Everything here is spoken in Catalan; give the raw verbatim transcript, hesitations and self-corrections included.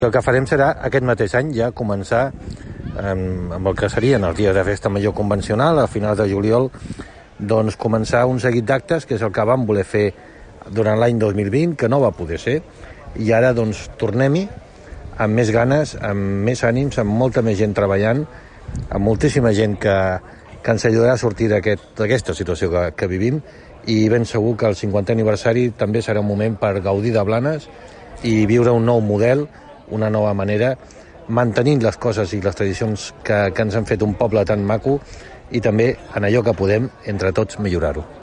El que farem serà aquest mateix any ja començar amb, amb el que serien els dies de festa major convencional, a finals de juliol, doncs començar un seguit d'actes, que és el que vam voler fer durant l'any dos mil vint, que no va poder ser, i ara doncs tornem-hi amb més ganes, amb més ànims, amb molta més gent treballant, amb moltíssima gent que, que ens ajudarà a sortir d'aquesta aquest, situació que, que vivim, i ben segur que el cinquantè aniversari també serà un moment per gaudir de Blanes i viure un nou model, una nova manera, mantenint les coses i les tradicions que, que ens han fet un poble tan maco i també en allò que podem, entre tots, millorar-ho.